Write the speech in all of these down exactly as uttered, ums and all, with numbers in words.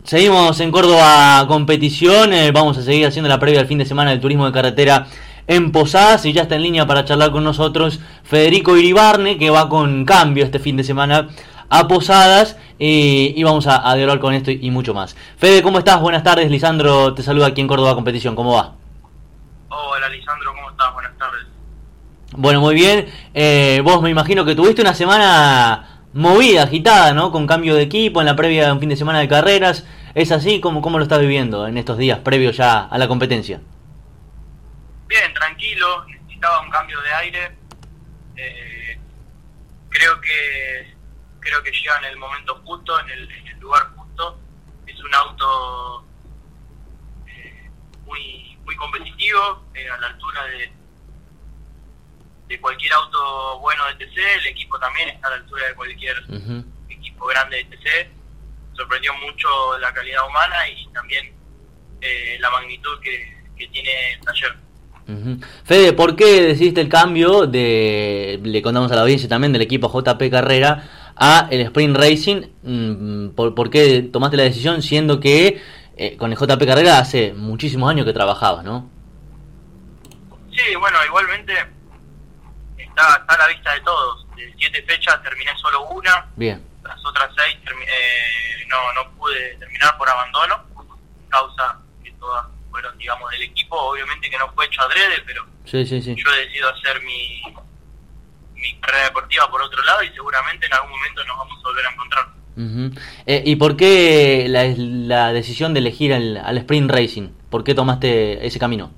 Seguimos en Córdoba Competición, eh, vamos a seguir haciendo la previa al fin de semana del turismo de carretera en Posadas y ya está en línea para charlar con nosotros Federico Iribarne, que va con cambio este fin de semana a Posadas eh, y vamos a, a dialogar con esto y, y mucho más. Fede, ¿cómo estás? Buenas tardes, Lisandro te saluda aquí en Córdoba Competición, ¿cómo va? Hola Lisandro, ¿cómo estás? Buenas tardes. Bueno, muy bien, eh, vos me imagino que tuviste una semana movida, agitada, ¿no? Con cambio de equipo en la previa de un fin de semana de carreras. ¿Es así? ¿Cómo, cómo lo estás viviendo en estos días previos ya a la competencia? Bien, tranquilo, necesitaba un cambio de aire. Eh, creo que creo que llega en el momento justo, en el, en el lugar justo. Es un auto eh, muy muy competitivo, eh, a la altura de, de cualquier auto bueno de T C. El equipo también está a la altura de cualquier uh-huh. equipo grande de T C. Sorprendió mucho la calidad humana y también eh, la magnitud que, que tiene el taller. Uh-huh. Fede, ¿por qué decidiste el cambio de, le contamos a la audiencia también, del equipo J P Carrera a el Sprint Racing? ¿Por, por qué tomaste la decisión siendo que eh, con el J P Carrera hace muchísimos años que trabajabas, ¿no? Sí, bueno, igualmente está, está a la vista de todos. De siete fechas terminé solo una. Bien. Las otras seis eh, no no pude terminar por abandono, causa que todas fueron, digamos, del equipo. Obviamente que no fue hecho adrede, pero sí, sí, sí. yo decido hacer mi mi carrera deportiva por otro lado y seguramente en algún momento nos vamos a volver a encontrar. Uh-huh. Eh, ¿Y por qué la, la decisión de elegir al, al Sprint Racing? ¿Por qué tomaste ese camino?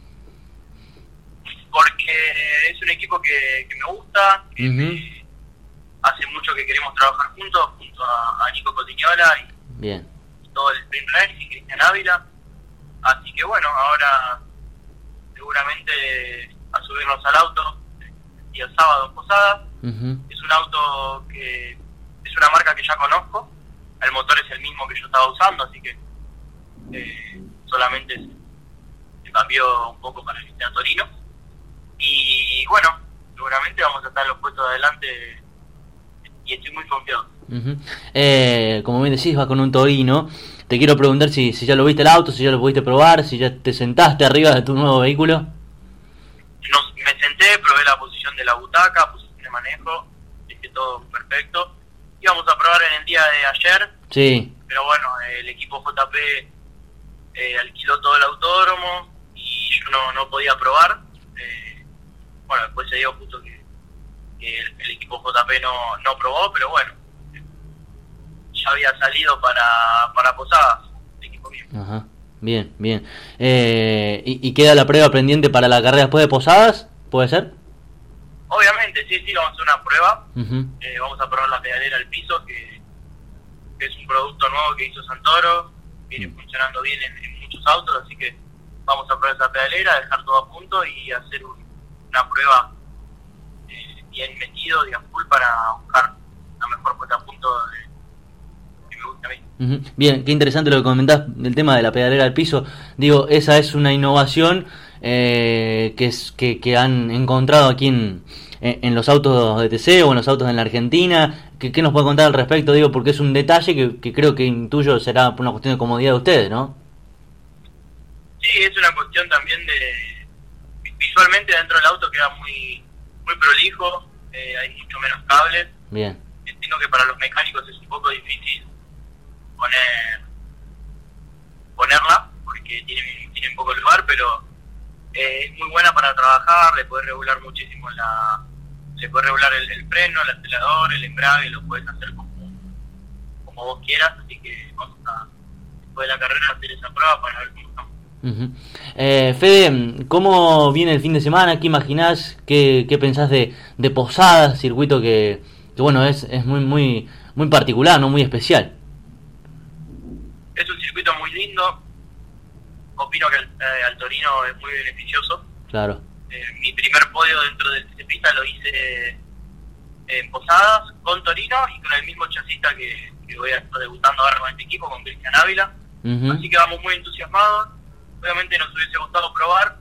Porque es un equipo que, que me gusta, que uh-huh. me, hace mucho que queremos trabajar juntos, junto a, a Nico Cotiñola y Bien. todo el Sprint Racing, Cristian Ávila. Así que bueno, ahora seguramente a subirnos al auto el día sábado en Posadas. Uh-huh. Es un auto que es una marca que ya conozco, el motor es el mismo que yo estaba usando, así que eh, solamente se, se cambió un poco para el Cristian Torino. Y bueno, seguramente vamos a estar en los puestos de adelante y estoy muy confiado. Uh-huh. Eh, como bien decís, vas con un Torino. Te quiero preguntar si, si ya lo viste el auto, si ya lo pudiste probar, si ya te sentaste arriba de tu nuevo vehículo. Nos, me senté, probé la posición de la butaca, posición de manejo, dije todo perfecto. Íbamos a probar en el día de ayer, sí. Pero bueno, el equipo J P eh, alquiló todo el autódromo y yo no, no podía probar. Eh, bueno, después se dio justo que, que el, el equipo J P no, no probó, pero bueno, ya había salido para, para Posadas, el equipo mío. Ajá, bien, bien. Eh, ¿y, ¿Y queda la prueba pendiente para la carrera después de Posadas? ¿Puede ser? Obviamente, sí, sí, vamos a hacer una prueba. Uh-huh. Eh, vamos a probar la pedalera al piso, que, que es un producto nuevo que hizo Santoro, viene uh-huh. funcionando bien en, en muchos autos, así que vamos a probar esa pedalera, dejar todo a punto y hacer un, una prueba eh, bien metido, digamos, full, para buscar la mejor puesta a punto de, que me gusta a mí. Uh-huh. Bien, qué interesante lo que comentás del tema de la pedalera al piso. Digo, esa es una innovación eh, que, es, que, que han encontrado aquí en, en los autos de T C o en los autos en la Argentina. ¿Qué, qué nos puede contar al respecto? Digo, porque es un detalle que, que creo que intuyo será por una cuestión de comodidad de ustedes, ¿no? Sí, es una cuestión también de... Visualmente dentro del auto queda muy muy prolijo, eh, hay mucho menos cables. Bien. Entiendo que para los mecánicos es un poco difícil poner ponerla, porque tiene, tiene poco lugar, pero eh, es muy buena para trabajar, le puedes regular muchísimo la... Le puedes regular el, el freno, el acelerador, el embrague, lo puedes hacer como, como vos quieras, así que vamos a, después de la carrera, hacer esa prueba para ver cómo estamos. Uh-huh. eh, Fede, ¿cómo viene el fin de semana? ¿Qué imaginás? ¿Qué, qué pensás de, de Posadas? Circuito que, que bueno, es, es muy muy muy particular, no muy especial. Es un circuito muy lindo. Opino que el, eh, al Torino es muy beneficioso. Claro. Eh, mi primer podio dentro de esta pista lo hice en Posadas con Torino y con el mismo chasista que, que voy a estar debutando ahora con este equipo, con Cristian Ávila. Uh-huh. Así que vamos muy entusiasmados. Obviamente nos hubiese gustado probar,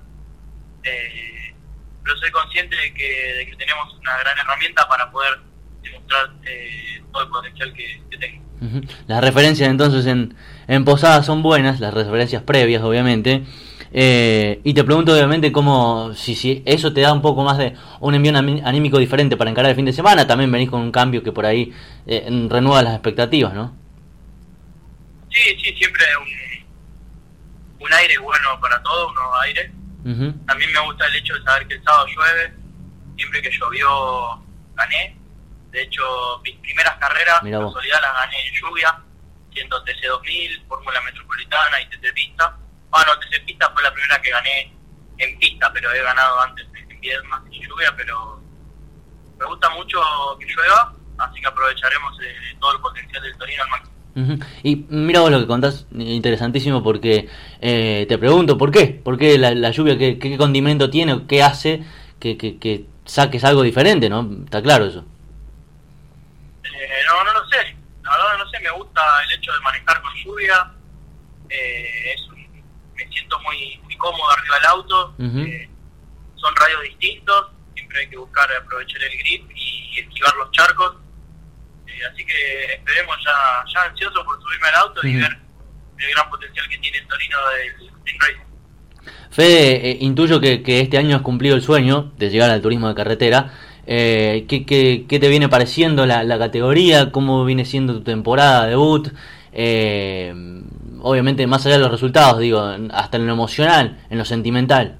eh, pero soy consciente de que, de que tenemos una gran herramienta para poder demostrar eh, todo el potencial que, que tengo. Uh-huh. Las referencias entonces en, en Posadas son buenas, las referencias previas, obviamente. Eh, y te pregunto, obviamente, cómo, si, si eso te da un poco más de un envío anímico diferente para encarar el fin de semana. También venís con un cambio que por ahí eh, renueva las expectativas, ¿no? Sí, sí, siempre un, un aire bueno para todo, un nuevo aire. Uh-huh. También me gusta el hecho de saber que el sábado llueve. Siempre que llovió, gané. De hecho, mis primeras carreras, en casualidad, las gané en lluvia, siendo T C dos mil, Fórmula Metropolitana y T C Pista. Bueno, T C Pista fue la primera que gané en pista, pero he ganado antes en Viedma y lluvia, pero me gusta mucho que llueva, así que aprovecharemos eh, todo el potencial del Torino al máximo. Uh-huh. Y mira vos lo que contás, interesantísimo, porque eh, te pregunto, ¿por qué? ¿Por qué la, la lluvia, qué, qué condimento tiene o qué hace que, que, que saques algo diferente, ¿no? Está claro eso. Eh, no, no lo sé, la verdad no sé, me gusta el hecho de manejar con lluvia, eh, es un, me siento muy, muy cómodo arriba del auto, uh-huh. eh, son radios distintos, siempre hay que buscar aprovechar el grip y esquivar los charcos, eh, así que esperemos ya, ya ansioso por subirme al auto uh-huh. y ver el gran potencial que tiene el Torino del Sprint Racing. Fede, eh, intuyo que, que este año has cumplido el sueño de llegar al turismo de carretera. Eh, ¿qué, qué, ¿Qué te viene pareciendo la, la categoría? ¿Cómo viene siendo tu temporada de debut? Eh, obviamente, más allá de los resultados, digo, hasta en lo emocional, en lo sentimental.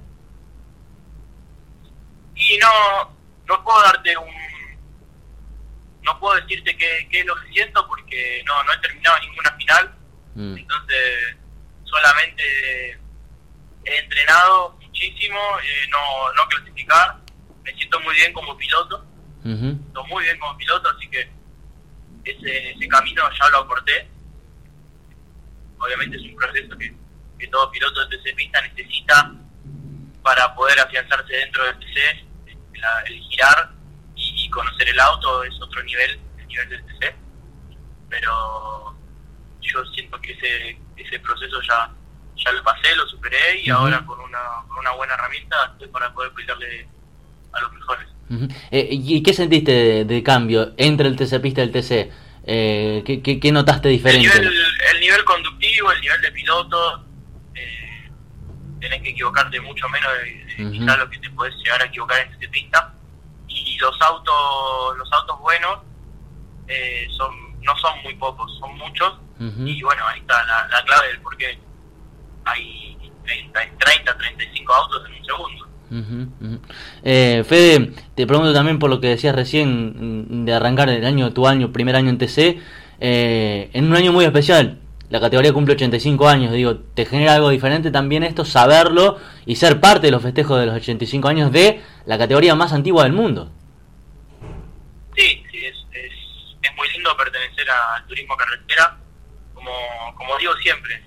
Y no, no puedo darte un... No puedo decirte qué, qué es lo que siento porque no, no he terminado ninguna final. Mm. Entonces, solamente he entrenado muchísimo, eh, no, no clasificar. Me siento muy bien como piloto, uh-huh. Estoy muy bien como piloto, así que ese, ese camino ya lo acorté. Obviamente es un proceso que, que todo piloto de T C Pista necesita para poder afianzarse dentro del T C. La, el girar y, y conocer el auto es otro nivel, el nivel del T C. Pero yo siento que ese ese proceso ya ya lo pasé, lo superé y uh-huh. ahora con una, con una buena herramienta estoy para poder pelearle a los mejores. Uh-huh. Eh, ¿Y qué sentiste de, de cambio entre el T C Pista y el T C? Eh, ¿qué, qué, ¿Qué notaste diferente? El nivel, el nivel conductivo, el nivel de piloto, eh, tenés que equivocarte mucho menos de, de uh-huh. quizás lo que te podés llegar a equivocar en T C Pista. Y los autos los autos buenos eh, son no son muy pocos, son muchos. Uh-huh. Y bueno, ahí está la, la clave del por qué hay treinta, treinta y cinco autos en un segundo. Uh-huh, uh-huh. Eh, Fede, te pregunto también por lo que decías recién de arrancar el año, tu año, primer año en T C, eh, en un año muy especial. La categoría cumple ochenta y cinco años, digo, ¿te genera algo diferente también esto, saberlo y ser parte de los festejos de los ochenta y cinco años de la categoría más antigua del mundo? Sí, sí, es, es, es muy lindo pertenecer al turismo carretera, como, como digo siempre.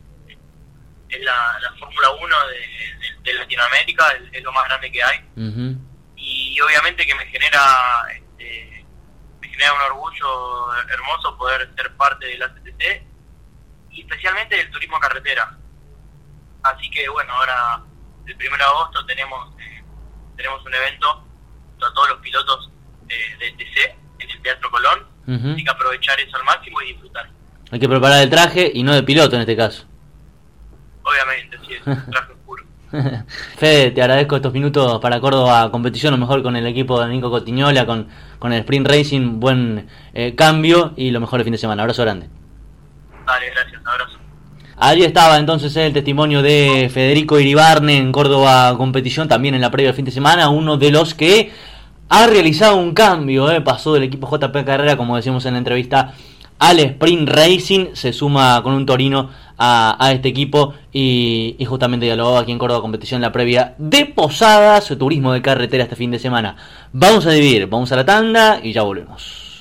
Es la, la Fórmula uno de, de, de Latinoamérica, es, es lo más grande que hay. Uh-huh. Y obviamente que me genera este, me genera un orgullo hermoso poder ser parte de la C T C y especialmente del turismo carretera. Así que bueno, ahora el primero de agosto tenemos eh, tenemos un evento a todos los pilotos de, de T C en el Teatro Colón. Uh-huh. Así que aprovechar eso al máximo y disfrutar. Hay que preparar el traje y no de piloto en este caso. Obviamente, sí, es un traje oscuro. Fede, te agradezco estos minutos para Córdoba Competición, a lo mejor con el equipo de Nico Cotiñola, con, con el Sprint Racing, buen eh, cambio y lo mejor el fin de semana. Abrazo grande. Dale, gracias, abrazo. Allí estaba entonces el testimonio de Federico Iribarne en Córdoba Competición, también en la previa del fin de semana, uno de los que ha realizado un cambio, eh, pasó del equipo J P Carrera, como decimos en la entrevista, al Sprint Racing, se suma con un Torino a, a este equipo y, y justamente dialogó aquí en Córdoba Competición la previa de Posadas, turismo de carretera este fin de semana. Vamos a dividir, vamos a la tanda y ya volvemos.